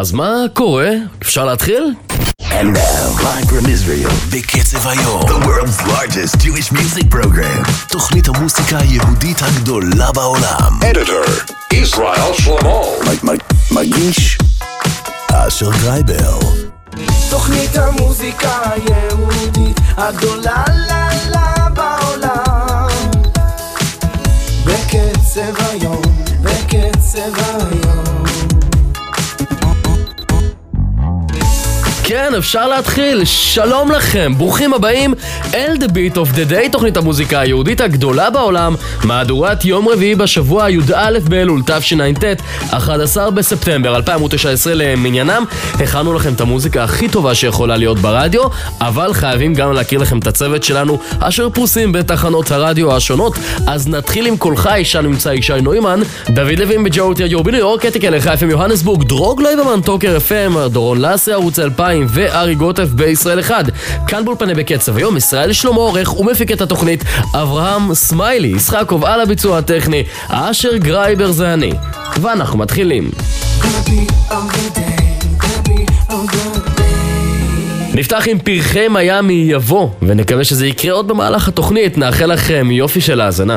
אז מה קורה? אפשר להתחיל? And now, live from Israel, בקצב היום, the world's largest Jewish music program, תוכנית המוסיקה היהודית הגדולה בעולם. Editor, Israel Shlomo. מגיש, אשר גרייבר. תוכנית המוזיקה היהודית הגדולה בעולם. בקצב היום, בקצב היום. כן, אפשר להתחיל. שלום לכם, ברוכים הבאים אל The Beat of the Day, תוכנית המוזיקה היהודית הגדולה בעולם, מהדורת יום רביעי בשבוע י"א באלול תשע"ט, 11 בספטמבר 2019 למניינם. הכנו לכם את המוזיקה הכי טובה שיכולה להיות ברדיו, אבל חייבים גם להכיר לכם את הצוות שלנו אשר פרוסים בתחנות הרדיו השונות. אז נתחיל עם כל חי, שם נמצא ישי נוימן, דוד לוין בג'אוטי רדיו בניו יורק, קטיקל FM יוהנסבורג, דרוג לייברמן טוקר FM, דורון לסי ערוץ 2000 וארי גוטף בישראל 1. כאן באולפני בקצב היום ישראל שלמה עורך ומפיק את התוכנית, אברהם סמיילי, ישחקוב על הביצוע הטכני, אשר גרייבר זה אני, ואנחנו מתחילים. נפתח עם פרחי מיאמי יבוא, ונקווה שזה יקרה עוד במהלך התוכנית. נאחל לכם יופי של האזנה.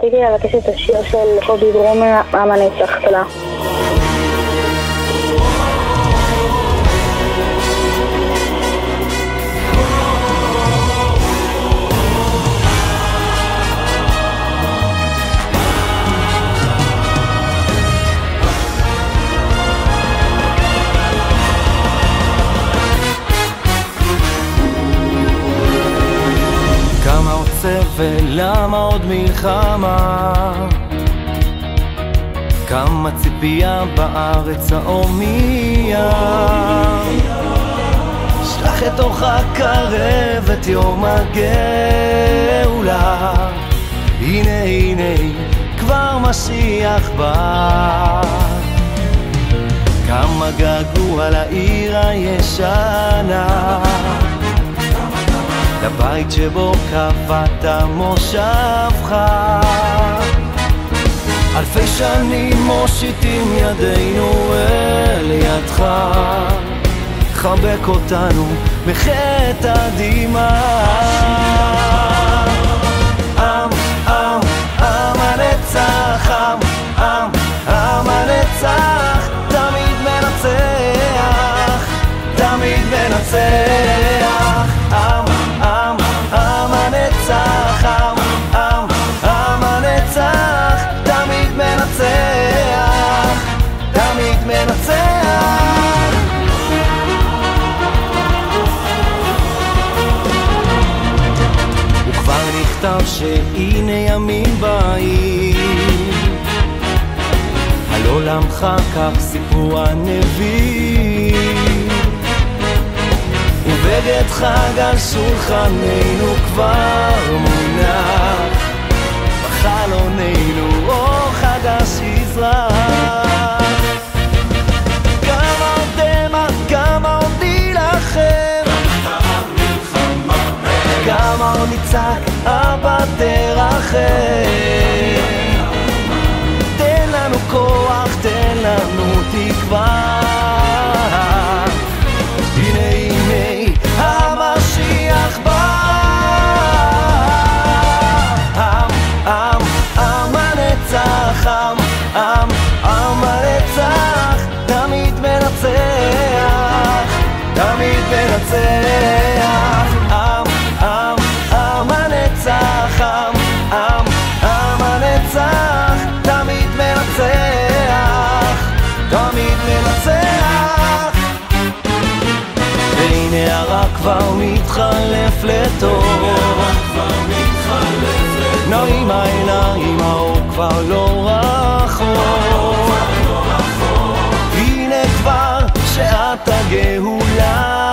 רציתי לבקש את השיר של קובי ברומר, עם הנצח. תודה. כמה עוד סבל, למה עוד מלחמה? כמה ציפייה בארץ ההומיה. שלח את אורך קרב את יום הגאולה. הנה הנה כבר משיח בא. כמה געגוע לעיר הישנה, לבית שבו קבעת מושבך. אלפי שנים מושיטים ידינו אל ידך, חבק אותנו בחטא הדמעה. עם, עם, עם הנצח, עם, עם הנצח, תמיד מנצח, תמיד מנצח. עם, עם, עם הנצח, עם, עם הנצח, תמיד מנצח, תמיד מנצח. וכבר נכתב שהנה ימים באים, על עולמך כך סיפור הנביא. ובגד חג על שולחננו כבר מונח, בחלוננו אור חדש יזרח. כמה עוד דמע, כמה עוד נילחם, כמה עוד נצעק, אבא תרחם. תן לנו כוח, תן לנו תקווה. הנה הנה המשיח בא. עם, עם, עם הנצח, עם, עם, עם הנצח, תמיד מנצח, תמיד מנצח. עם, עם, עם הנצח, עם, עם, עם הנצח, תמיד מנצח, תמיד מנצח. והנה הרע כבר מתחלף לטוב, נעים העיניים, האור כבר לא רחוק. הנה כבר שעת הגאולה,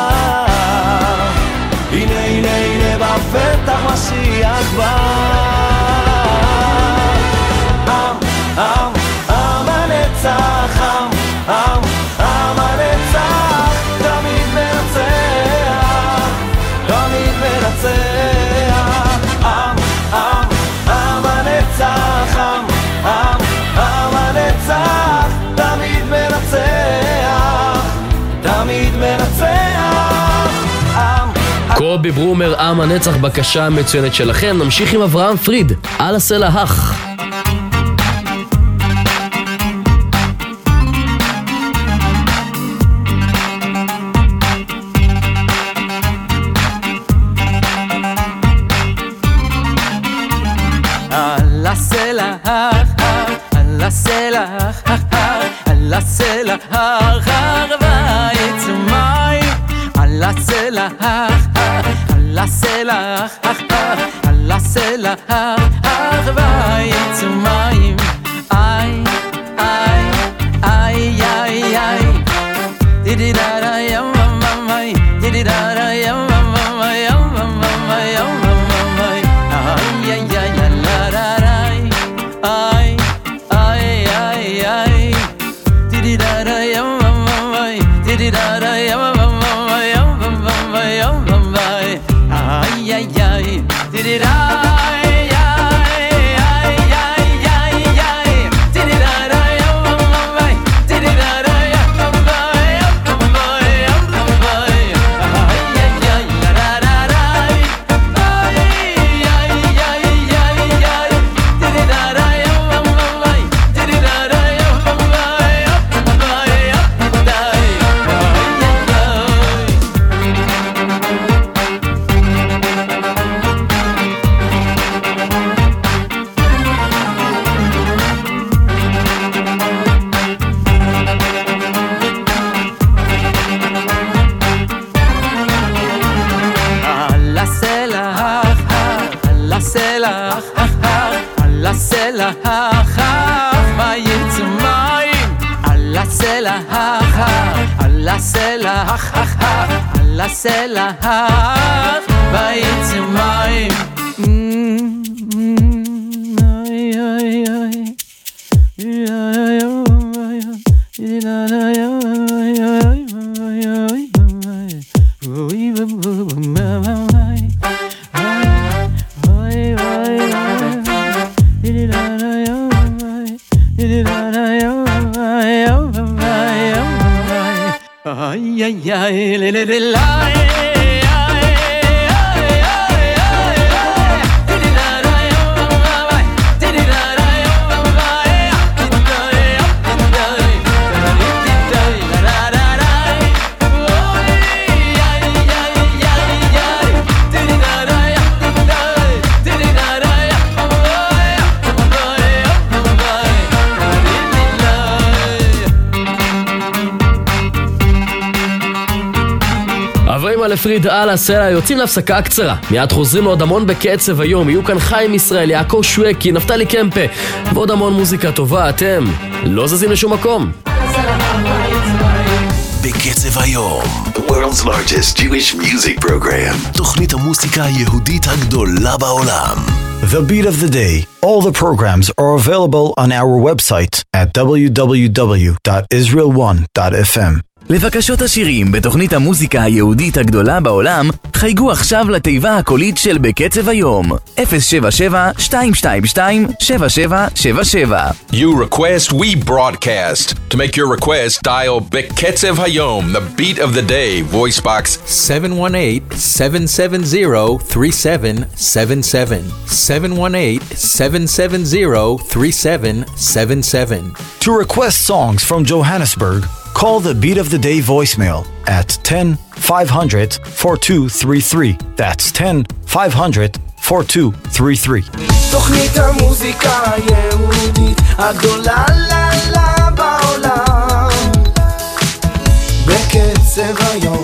הנה הנה הנה בפתח משיח בא. עם, עם, עם הנצח, עם, עם, עם הנצח, תמיד מנצח, תמיד מנצח. עם, עם, עם הנצח, עם, עם, עם הנצח, תמיד מנצח, תמיד מנצח. עם. קובי ברומר, עם הנצח, בקשה מצוינת שלכם. נמשיך עם אברהם פריד, על הסלע הח. על הסלע הח, על הסלע הח, על הסלע הח, ויצאו מים. על הסלע הח, על הסלע הח, על הסלע הח, ויצאו מים. איי, איי, איי, איי, איי, דידי דדה ים ממאי, דידי דדה ים ממאי, ים ממאי, ים ממאי. איי, איי, איי, ay ay ay ay didi da da yam mamai didi da da yam mamai yam mamai yam mamai ay ay ay didi da ay ay ay ay ay בעיצומיים על הסלע, על הסלע, על הסלע בעיצומיים. לפריד על הסלע, יוצאים להפסקה קצרה. מיד חוזרים לעוד המון בקצב היום. יהיו כאן חיים ישראל, יעקב שווקי, נפתלי קמפה ועוד המון מוזיקה טובה. אתם לא זזים לשום מקום. בקצב היום, the world's largest Jewish music program. תוכנית המוסיקה היהודית הגדולה בעולם. The Beat of the Day. All the programs are available on our website at www.israel1.fm. לבקשות השירים בתוכנית המוזיקה היהודית הגדולה בעולם, חייגו עכשיו לתיבה הקולית של בקצב היום 077-222-7777. You request, we broadcast. To make your request, dial בקצב היום, the beat of the day, voice box 718-770-3777. 718-770-3777. To request songs from Johannesburg, call the Beat of the Day voicemail at 10-500-4233. That's 10-500-4233. תוכנית המוזיקה היהודית הגדולה בעולם. בקצב היום,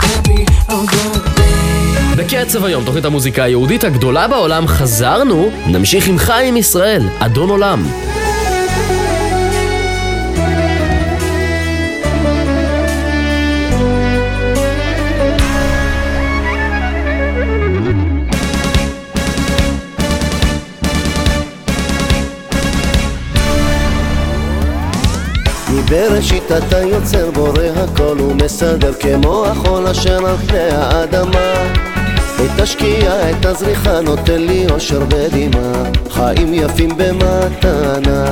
בקצב היום, תוכנית המוזיקה היהודית הגדולה בעולם. חזרנו, נמשיך עם חיים ישראל, אדון עולם. בראשית אתה יוצר בורא הכל ומסדר כמו החול אשר על פני האדמה. את השקיעה, את הזריחה נותן לי אושר ודמעה, חיים יפים במתנה.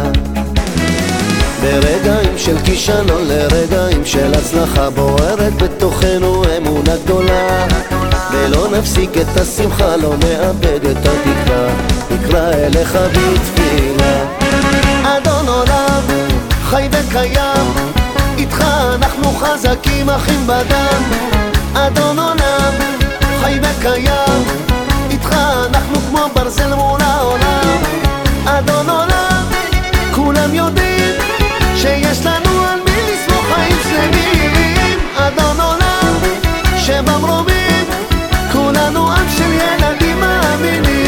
ברגעים של כישלון לרגעים של הצלחה, בוערת בתוכנו אמונה גדולה, ולא נפסיק את השמחה, לא נאבד את התקווה, נקרא אליך בתפילה. אדון עולם חי וקיים, איתך אנחנו חזקים אחים בדם. אדון עולם חי וקיים, איתך אנחנו כמו ברזל מול העולם. אדון עולם כולם יודעים שיש לנו על מי לסמוך חיים שלמים. אדון עולם שבמרומים כולנו עם של ילדים מאמינים.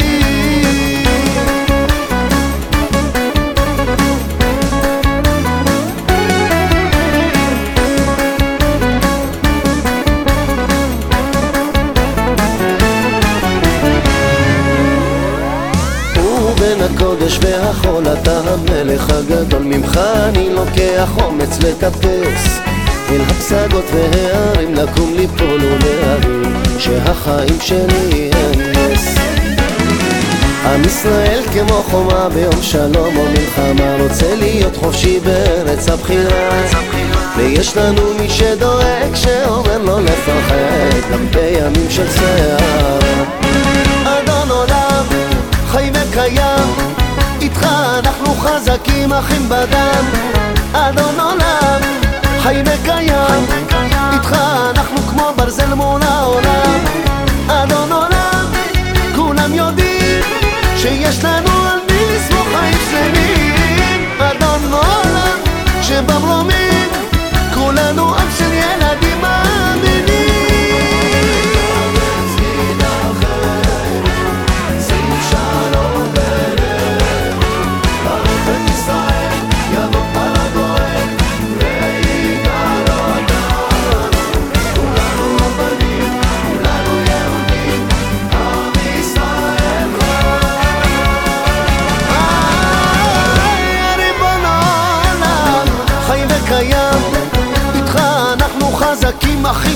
הקודש והחול אתה המלך הגדול, ממך אני לוקח אומץ לטפס אל הפסגות והערים, לקום ליפול ולהרים שהחיים שלי הם נס. עם ישראל כמו חומה ביום שלום או מלחמה, רוצה להיות חופשי בארץ הבחירה, ויש לנו מי שדואג שאומר לו לפחד גם בימים של סערה. אדון עולם חי וקיים, איתך אנחנו חזקים אחים בדם. אדון עולם חי וקיים, איתך אנחנו כמו ברזל מול העולם. אדון עולם כולם יודעים שיש לנו על מי לסמוך חיים שלמים. אדון עולם שבמרומים כולנו עם של ילדים מאמינים.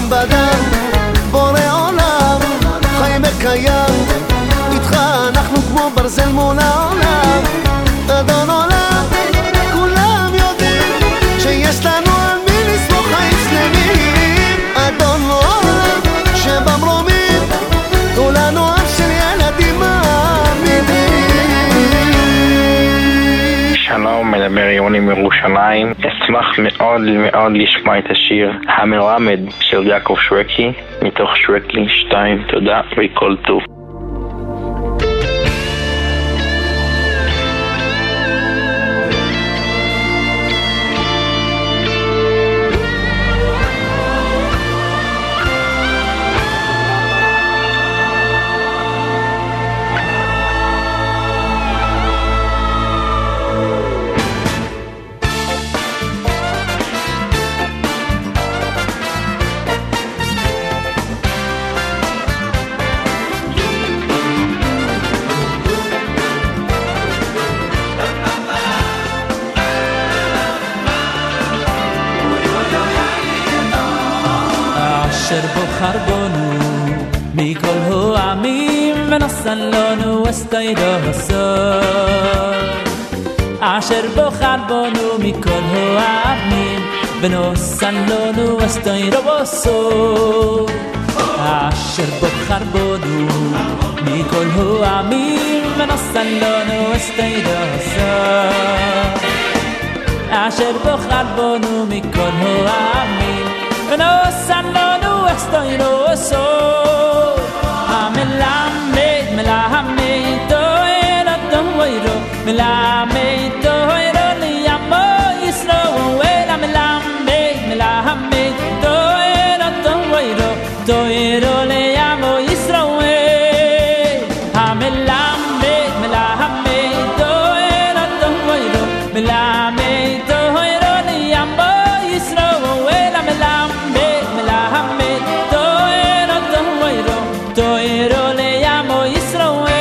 בדם, בורא עולם, חי וקיים, איתך אנחנו כמו ברזל מול העולם. אדון עולם, כולם יודעים שיש לנו על מי לסמוך האצלמים. אדון עולם, שבמרומים כולנו עם של ילדים מעמידים. שלום, מדבר יוני מירושלים. אשמח מאוד מאוד לשמוע את השיר המלמד של יעקב שרקי מתוך שרקי 2. תודה וכל טוב. אשר בוחר בנו מכל העמים ונתן לנו אסתירו הסוד. אשר בוחר בנו מכל העמים ונתן לנו אסתירו הסוד. אשר בוחר בנו מכל העמים ונתן לנו אסתירו הסוד. אשר בוחר בנו מכל העמים ונתן לנו אסתירו הסוד. המלמד מלמד תוהר התוהרו מלמד תוהרו לימו ישראל. המלמד מלמד תוהר התוהרו תוהרו לימו ישראל. המלמד מלמד תוהר התוהרו מלמד תוהרו לימו ישראל. המלמד מלמד תוהרו תוהרו לימו ישראל.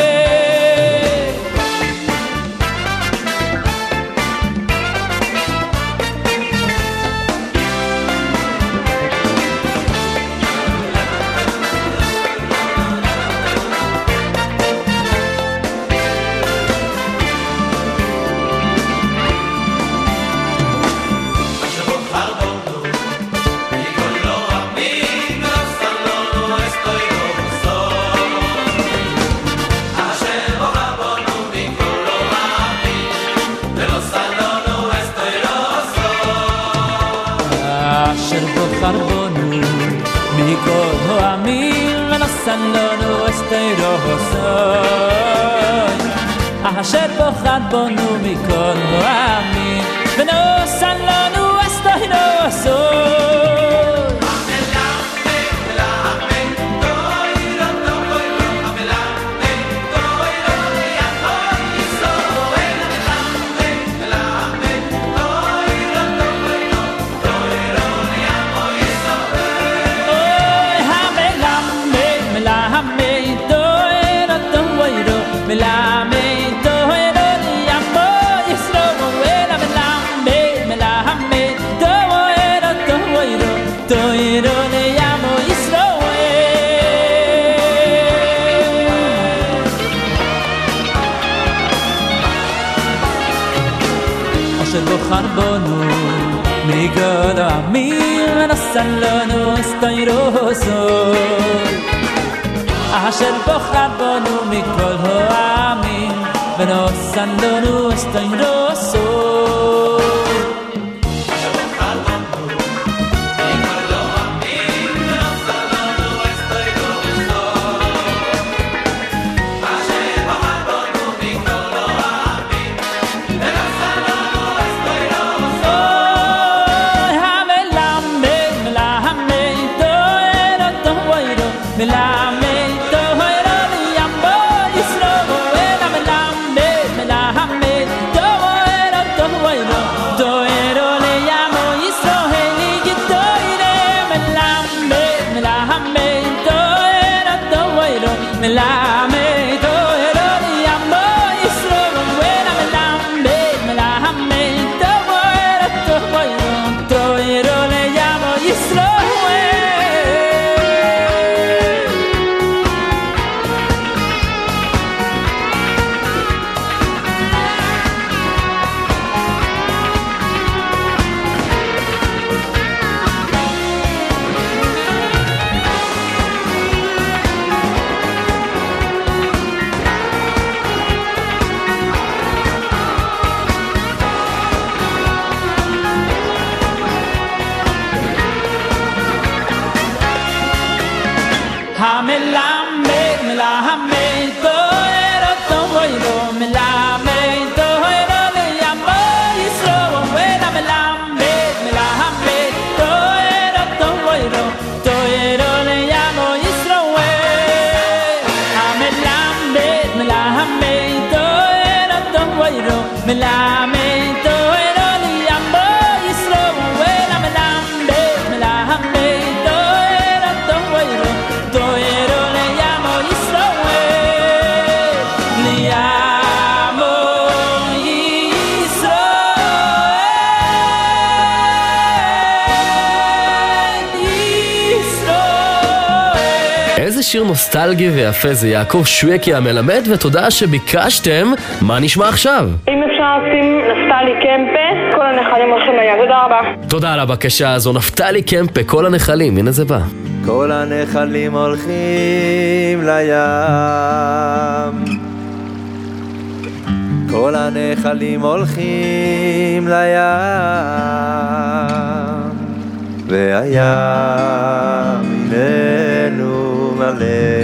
אשר בוחר בנו מכל העמים ונתן לנו אסתירו הסוד. אשר בוחר בנו מכל העמים ונתן לנו אסתירו הסוד. מלמד תוהרו לימו ישראל. המלמד מלמד תוהרו תוהרו תוהרו לימו ישראל. אשר בוחר בנו מכל העמים ונתן לנו אסתירו הסוד. אשר בוחר בנו מכל העמים ונתן לנו אסתירו הסוד. אשר בוחר בנו מכל העמים ונתן לנו אסתירו הסוד. אשר בוחר בנו מכל העמים ונתן לנו אסתירו הסוד. המלמד מלמד תוהרו תוהרו מלמד מלמד תוהרו לימו ישראל. מלמד מלמד תוהרו תוהרו תוהרו לימו ישראל. המלמד מלמד תוהר אותו ואילו מלמד תוהר לימו ישראל ולמלמד מלמד תוהר אותו ואילו תוהר לימו ישראל המלמד מלמד תוהר אותו ואילו מלמד תוהר לימו ישראל ולמלמד מלמד תוהר אותו ואילו תוהר לימו ישראל לימו ישראל. איזה שיר נוסטלגי ויפה זה יעקב שווקי המלמד, ותודה שביקשתם. מה נשמע עכשיו? אם אפשר לשים נפתלי קמפה, כל הנחלים הולכים לים. תודה רבה. תודה על הבקשה הזו, נפתלי קמפה, כל הנחלים, הנה זה בא. כל הנחלים הולכים לים, כל הנחלים הולכים לים, והים איננו מלא,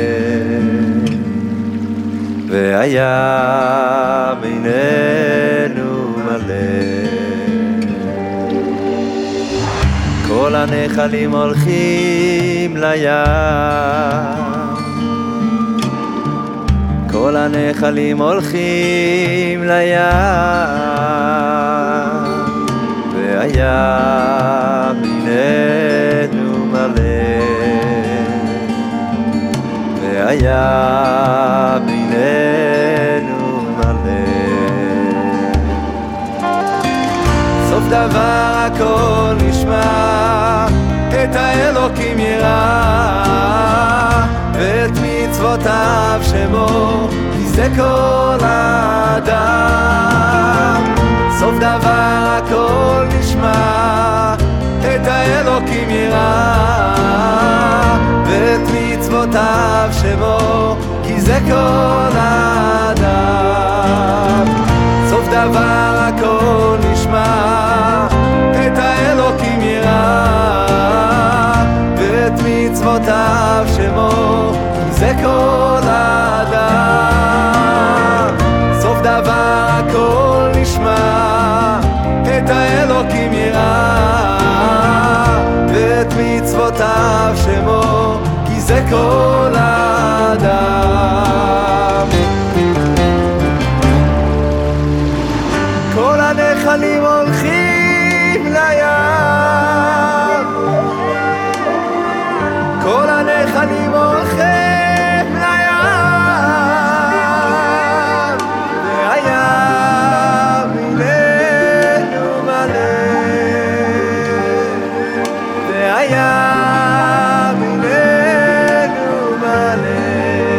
והים איננו מלא. כל הנחלים הולכים לים, כל הנחלים הולכים לים, והים איננו מלא, והים איננו מלא. סוף דבר הכל נשמע, את האלוקים יראה, ואת מצוותיו שמו, כי זה כל האדם. סוף דבר הכל נשמע, את האלוקים יראה, ואת מצוותיו שמו, כי זה כל האדם. סוף דבר הכל נשמע, את האלוקים יראה, ואת מצוותיו שמו, כי זה כל האדם. סוף דבר הכל נשמע, את האלוקים יראה, ואת מצוותיו שמו, כי זה כל האדם. כל הנחלים הולכים לים, כל הנחלים הולכים לים, והים איננו מלא, והים איננו מלא.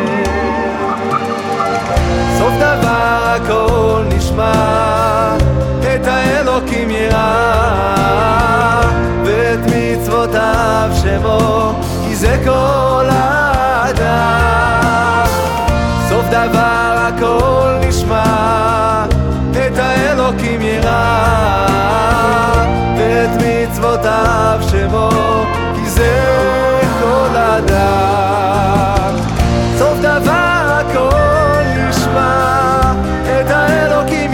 סוף דבר הכל נשמע, את האלוקים יראה, ואת מצוותיו שמו, כי זה כל האדם. סוף דבר הכל נשמע, את האלוקים יראה, ואת מצוותיו שמו, כי זה כל האדם. סוף דבר הכל נשמע, את האלוקים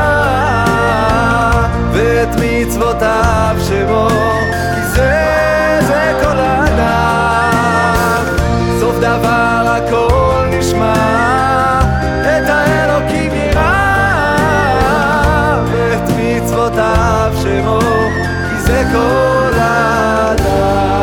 יראה, ואת מצוותיו שמו, כי זה כל האדם. סוף דבר הכל נשמע, את האלוקים יראה, ואת מצוותיו שמו, כי זה כל האדם.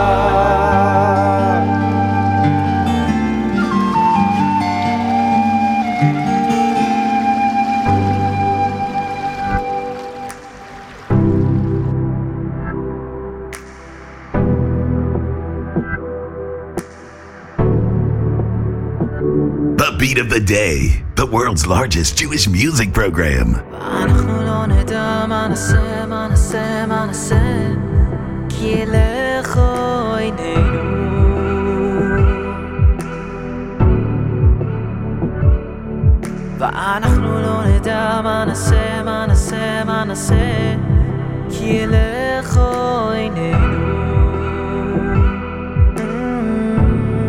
The beat of the day, the world's largest Jewish music program. אנחנו לא נדע מה נעשה, מה נעשה, מה נעשה, כי לך עינינו. ואנחנו לא נדע מה נעשה, מה נעשה, מה נעשה, כי לך עינינו.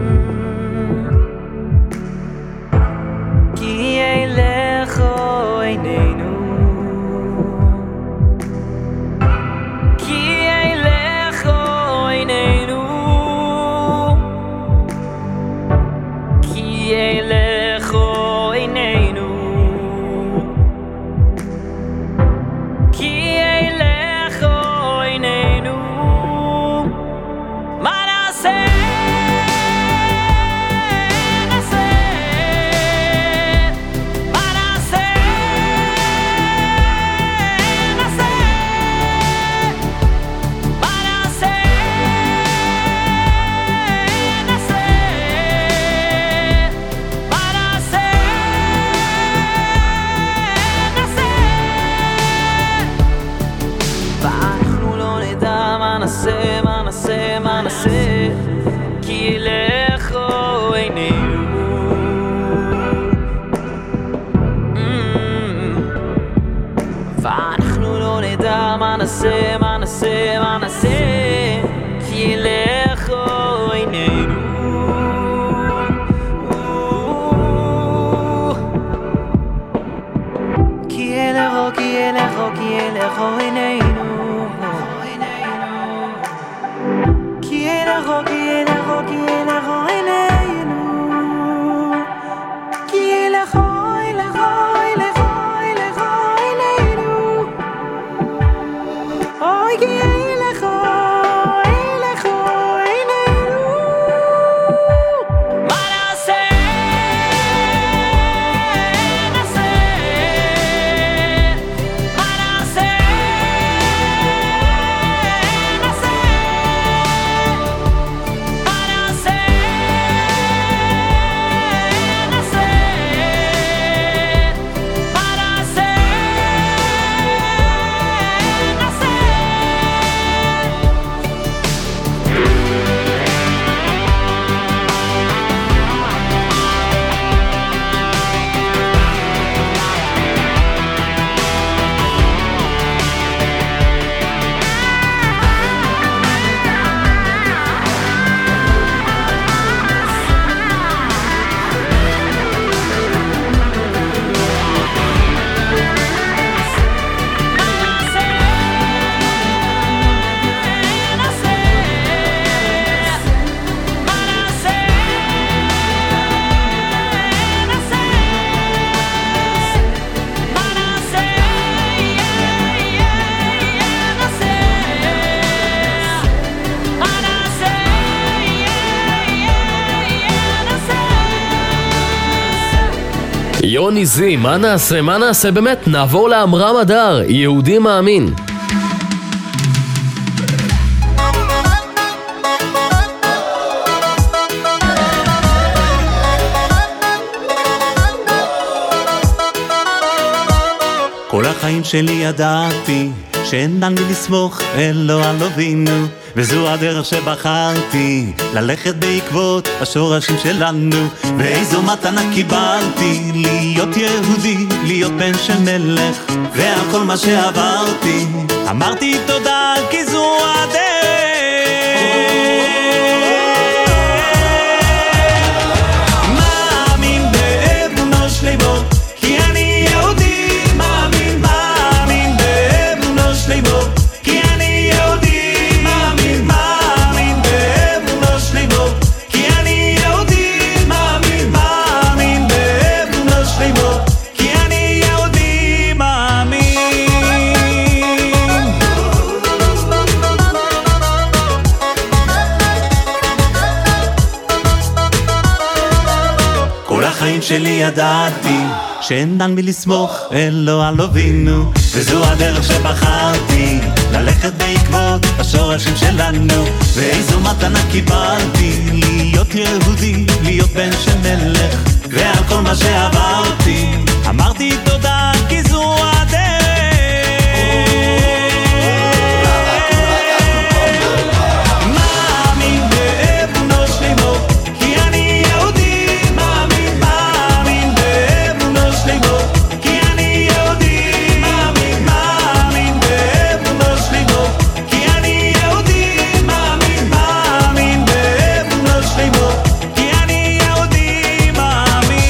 יוני זי, מה נעשה? מה נעשה באמת? נעבור לאמרם אדר, יהודי מאמין. כל החיים שלי ידעתי שאין לי לסמוך אלו על אבינו, וזו הדרך שבחרתי ללכת בעקבות השורשים שלנו. ואיזו מתנה קיבלתי להיות יהודי, להיות בן של מלך, ועל כל מה שעברתי אמרתי תודה כי זו הדרך. מאמין באמונו שלמו כי אני יהודי, מאמין באמונו שלמו כי אני יהודי, מאמין באמונו שלמו כי אני יהודי, מאמין באמונו שלמו כי אני יהודי, מאמין. כל החיים שלי ידעתי שאין על מי לסמוך אלו על אבינו, וזו הדרך שבחרתי ללכת בעקבות השורשים שלנו. ואיזו מתנה קיבלתי להיות יהודי, להיות בן של מלך, ועל כל מה שעברתי אמרתי תודה כי זו הדרך. מאמין באמונו שלמו כי אני יהודי, מאמין באמונו שלמו כי אני יהודי, מאמין באמונו שלמו כי אני יהודי, מאמין באמונו שלמו כי אני יהודי, מאמין.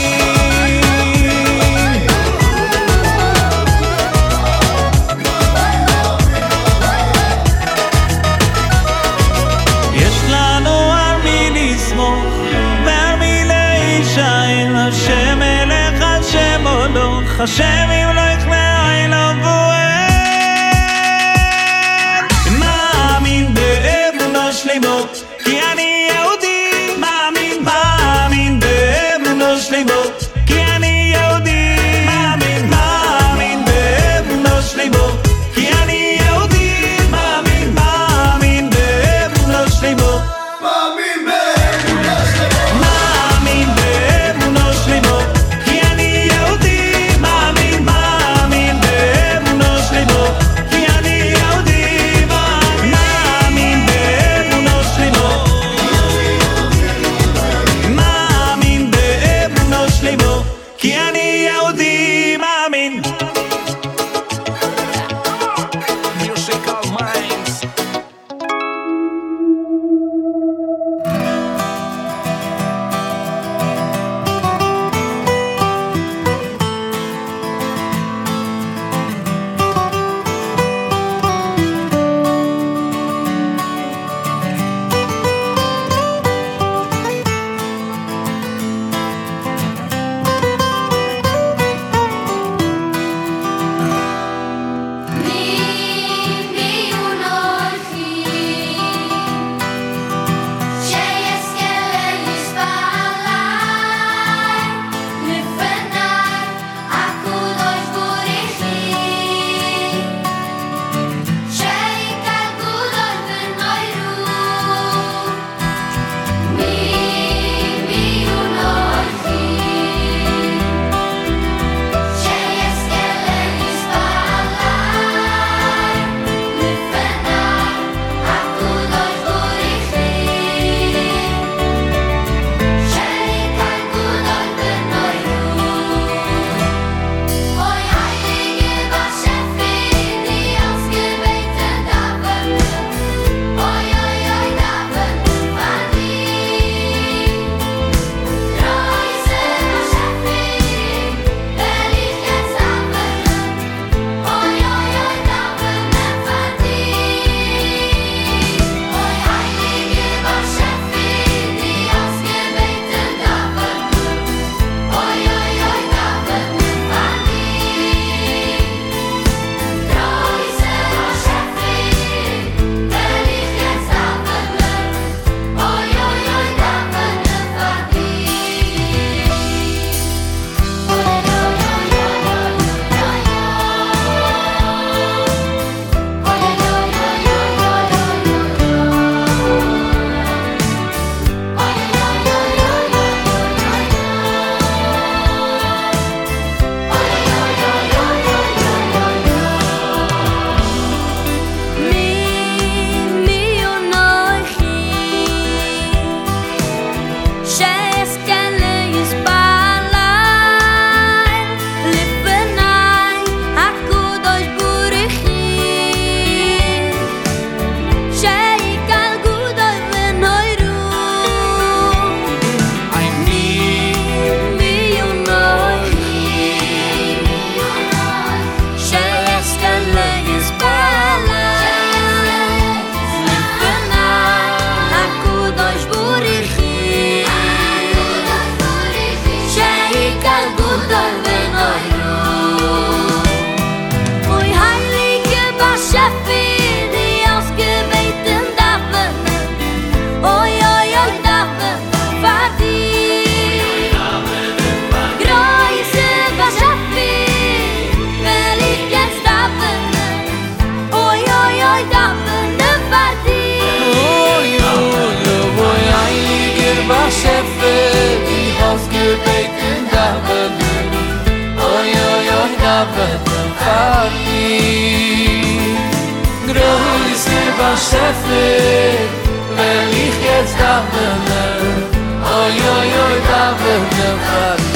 יש לנו על מי לסמוך ועל מי להישען, השם מלך השם מולך, השם ימלך לעין הבוער. מאמין באמונו שלמו כי אני יהודי, מאמין באמונו שלמו כי אני יהודי, מאמין באמונו שלמו כי אני יהודי, מאמין באמונו שלמו, מאמין באמונו שלמו כי אני יהודי, מאמין באמונו Schäfer, wenn ich jetzt da bin, oi, oi, oi, da bin ich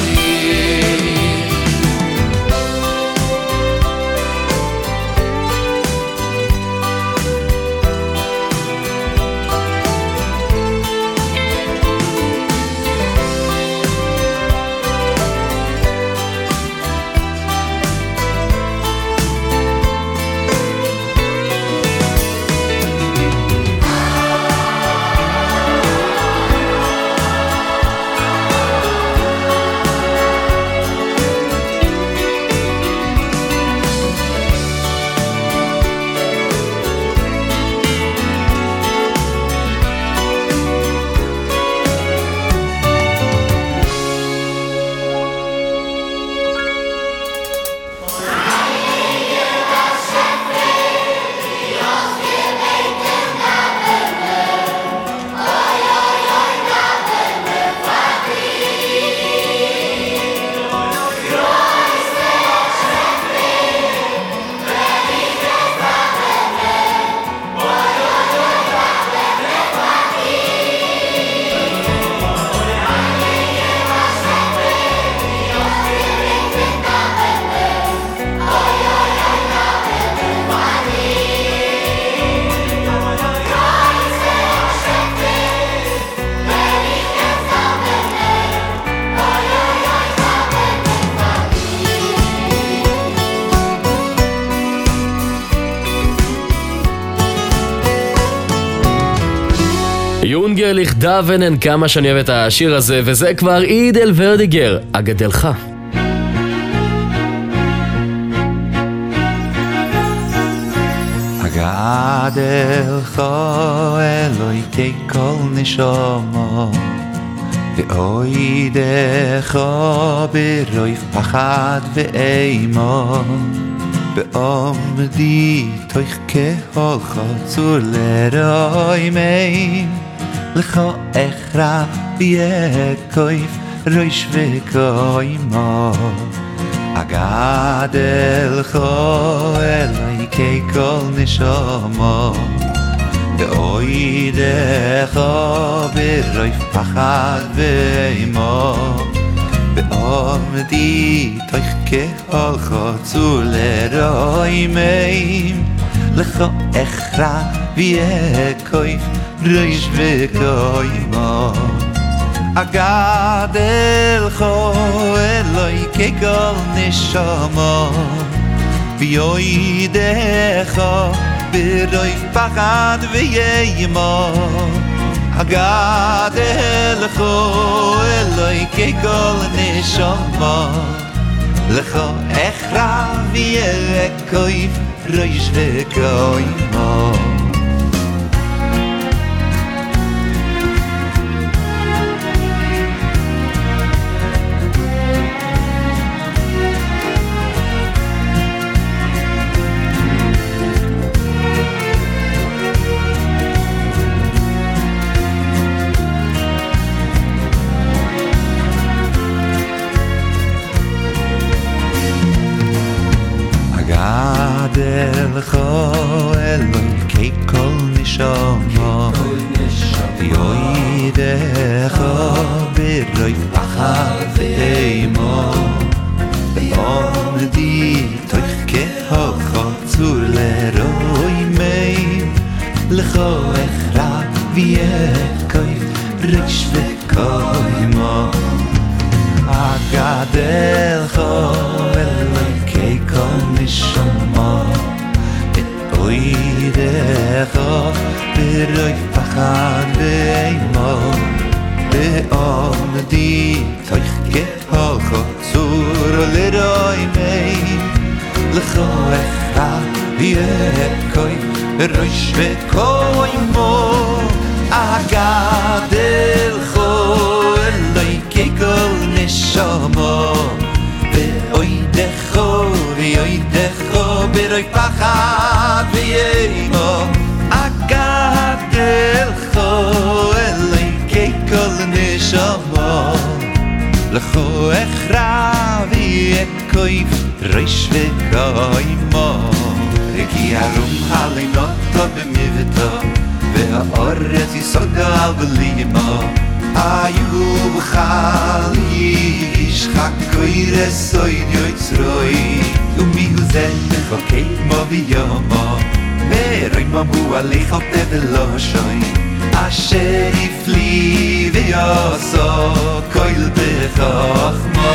יונגר לכדוונן, כמה שאני אוהב את השיר הזה, וזה כבר אידל ורדיגר, אגדלך. אגדלך אלוהי כל נשמה, ואוידך ברוב פחד ואימה, בעומדי תוך כהול חצור לרוימים, לך אכרע ויקויף ראש וקוימו. אגדלך אלוהי כל נשמה, ואוידך ברוב פחד ואימה, בעומדי תוך כהול חצור לרוימים, לך אכרע ויקויף ראש וקוימו. אגדלך אלוהי כל נשמה, ואוידך ברוב פחד ואימה, אגדלך אלוהי כל נשמה, לך אכרע ויקויף ראש וקוימו. אגדלך אלוהי כל נשמה, ואוידך ברוב פחד ואימה, בעומדי תוך כהול חצור לרוימים, לך אכרע ויקויף ראש וקוימו. אגדלך אלוהי כל נשמה, ואוידך ברוב פחד ואימה, בעומדי תוך כהול חצור לרוימים, לך אכרע ויקויף ראש וקוימו. אגדלך אלוהי כל נשמה, ואוידך ברוב פחד ואימה, אגדלך אלוהי כל נשמה, לך אכרע ויקויף ראש וקוימו. כי הרום הלילות במבטו, האורץ יסוד על בלימו היו בחלי ישחק קוירס אוי יוצרוי ומי הוא זה מחוקי מו ויומו ורוי מבו עליך ולא שוי אשר יפלי ויוסו קויל בחוכמו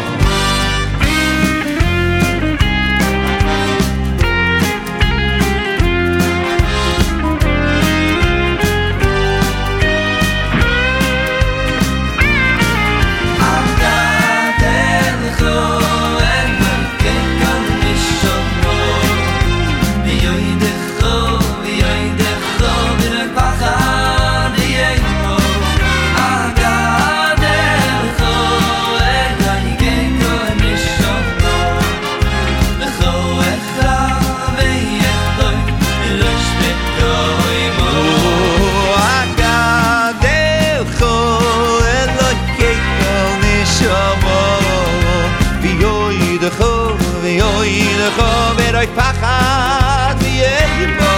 ורוי פחד ויאימו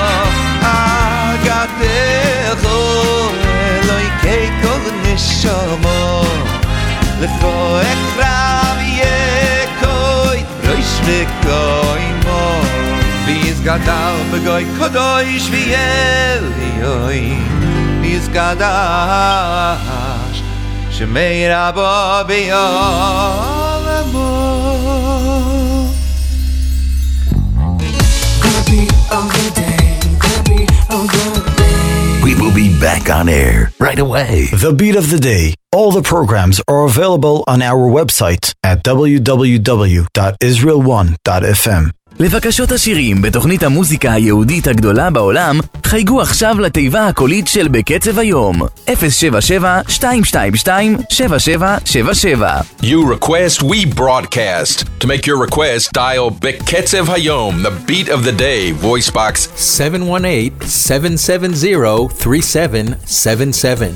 אגדך אלוהי כל נשמו לכו אקרב יקוי ראש וקוימו ויסגדל בגוי קדוש ויאליוי ויסגדש שמי רבו ביולמו We will be back on air right away. The Beat of the Day. All the programs are available on our website at www.israel1.fm. לבקשות השירים בתוכנית המוזיקה היהודית הגדולה בעולם, חייגו עכשיו לתיבה הקולית של בקצב היום 077-222-7777. You request, we broadcast. To make your request, dial Beketzev Hayom, the beat of the day, voice box 718-770-3777.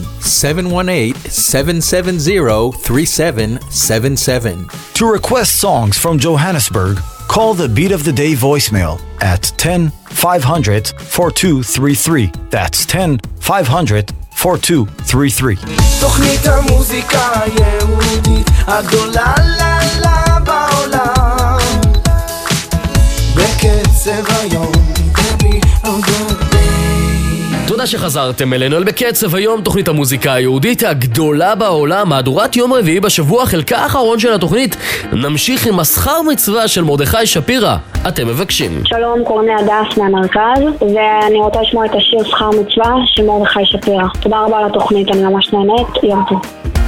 718-770-3777. To request songs from Johannesburg, call the Beat of the Day voicemail at 10-500-4233. That's 10-500-4233. תוכנית המוזיקה היהודית הגדולה לה בעולם בקצב היום תודה שחזרתם אלינו אל בקצב היום, תוכנית המוזיקה היהודית הגדולה בעולם, מהדורת יום רביעי בשבוע, חלקה האחרון של התוכנית. נמשיך עם השכר מצווה של מרדכי שפירא. אתם מבקשים. שלום, קוראים לי הדס מהמרכז, ואני רוצה לשמוע את השיר שכר מצווה של מרדכי שפירא. תודה רבה על התוכנית, אני ממש נהנית, יום טוב.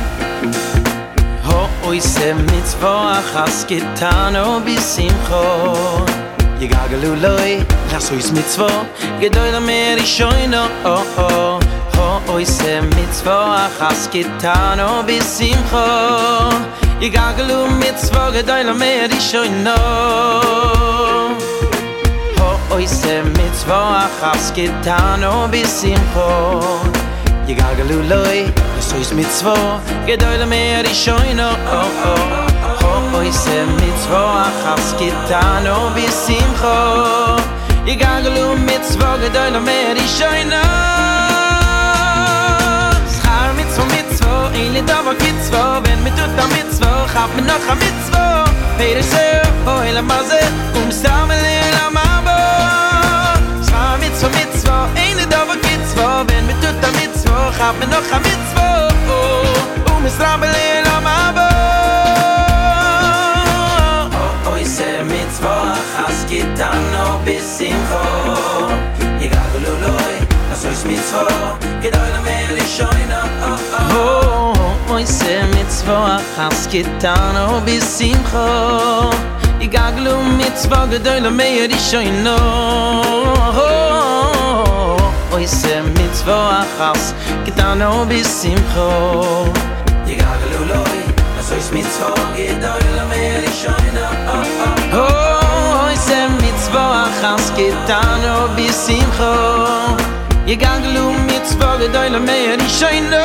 עושה מצווה חסקתנו בשמחו יגגלו לוי לעשויס מצווה גדול מראשונו עושה מצווה חסקתנו בשמחו יגגלו מצווה גדול מראשונו עושה מצווה חסקתנו בשמחו יגגלו לוי לעשויס מצווה גדול מראשונו עושה מצווה חסקתנו בשמחו יגגלו מצווה גדול מראשונו שכר מצווה מצווה אין לי דבר קצווה ואין מתות המצווה חף מנוח המצווה פרסר אוהל המזה ומסתם אליל המבוא שכר מצווה מצווה אין לי דבר קצווה ואין מתות המצווה חף מנוח המצווה ומסתם אליל המבוא עושה מצווה חסקתנו בשמחו יגגלו לוי לעשויס מצווה גדול מראשונו עושה מצווה חסקתנו בשמחו יגגלו מצווה גדול מראשונו עושה מצווה חסקתנו בשמחו יגגלו לוי לעשויס מצווה גדול מראשונו עושה מצווה חסקתנו בשמחו יגגלו מצווה גדול מראשונו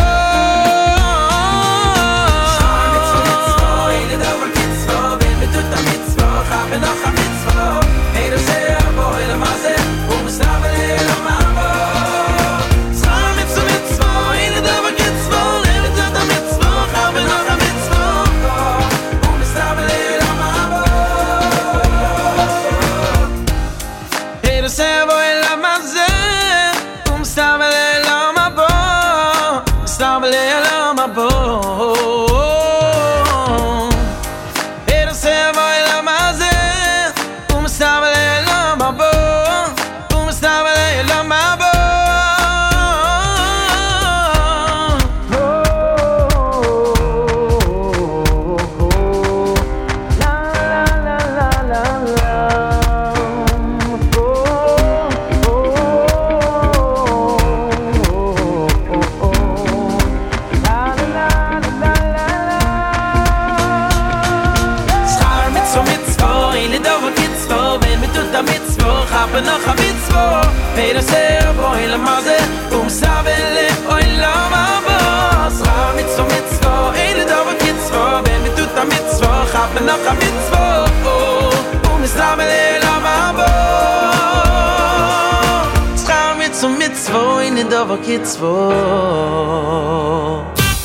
noch a mitzvah und es lau mir leila mabo schau mir zum mitzvah in den Dover Kitzvah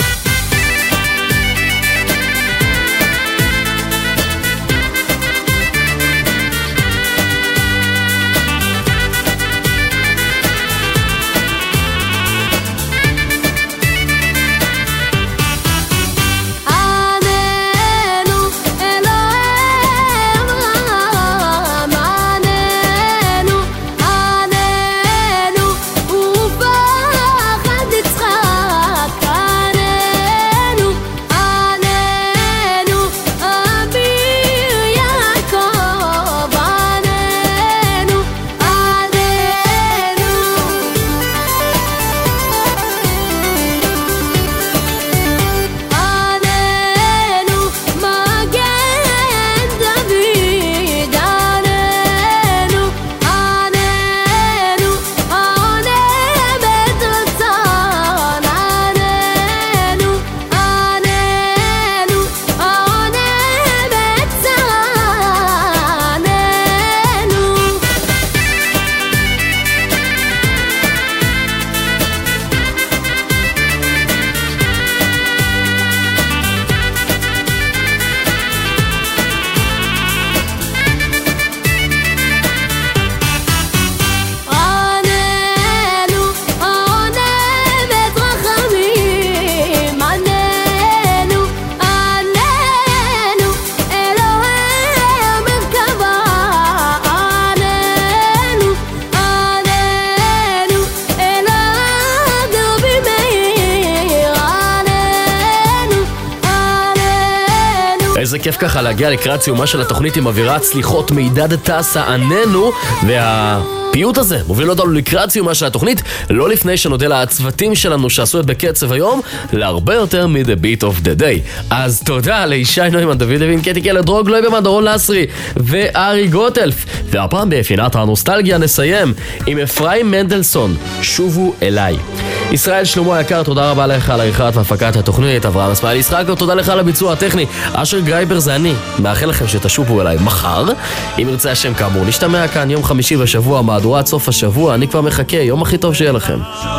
איזה כיף ככה להגיע לקראת סיומה של התוכנית עם אווירת סליחות מידד טסה עננו והפיוט הזה מוביל אותנו לקראת סיומה של התוכנית לא לפני שנודה לצוותים שלנו שעשו את בקצב היום להרבה יותר מ-The Beat of the Day אז תודה לישי נוימן, דוד לוין, קטי קלר, דרוג לויברמן, דורון לסרי וארי גוטלף והפעם בפינת הנוסטלגיה נסיים עם אפרים מנדלסון שובו אליי ישראל שלמה היקר, תודה רבה לך על העריכת והפקת התוכנית. אברהם אסמאעיל ישחק, תודה לך על הביצוע הטכני. אשר גרייבר זה אני, מאחל לכם שתשובו אליי מחר אם ירצה השם כאמור. נשתמע כאן יום חמישי בשבוע, מהדורת סוף השבוע. אני כבר מחכה, יום הכי טוב שיהיה לכם.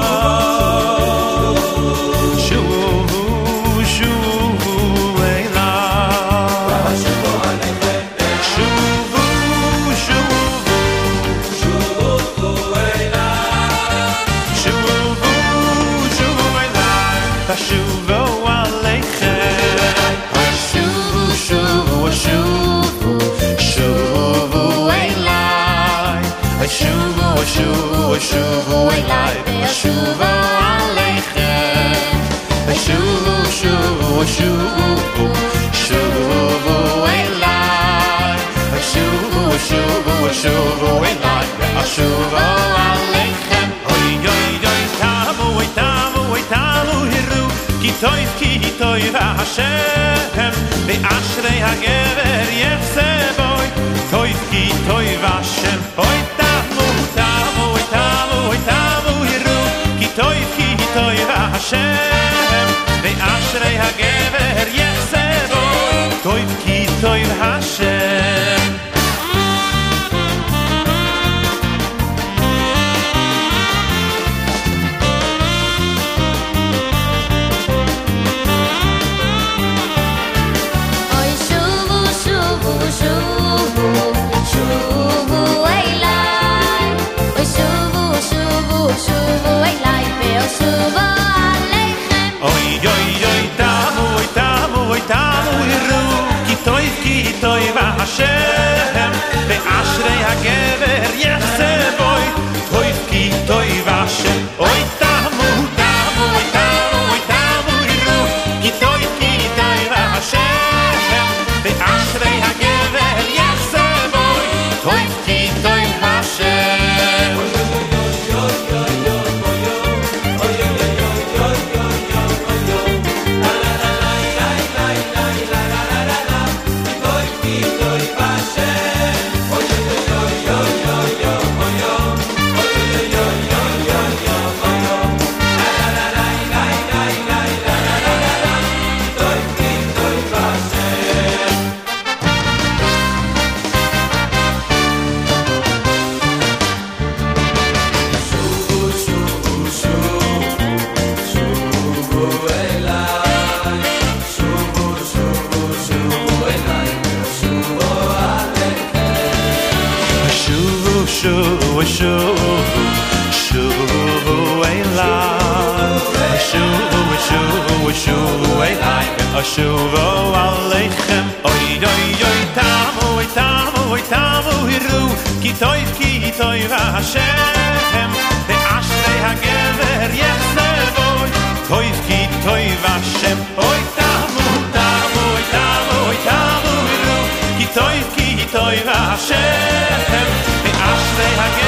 שובו אליי ואשובו עליכם שובו שובו שובו שובו אליי שובו שובו שובו אליי ואשובו עליכם אוי אוי אוי תמו תמו תמו הירו כי טוב השם ואשרי הגבר יחסה בוי טוב כי טוב השם אוי תמו תמו תמו הירו כי טוב השם ואשרי הגבר יחסה בוי טוב כי טוב השם שובו אליי ואשובו עליכם אוי אוי אוי תמו תמו הירו כי טוב השם ואשרי הגבר יחסה בוי טוב כי טוב השם אוי תמו תמו תמו הירו כי טוב השם ואשרי הגבר יחסה בוי טוב כי טוב השם ושובו אליי ושובו עליכם אוי תמו הירו כי טוב השם ואשרי הגבר יחסר בוי טוב השם אוי תמו הירו כי טוב השם ואשרי הגבר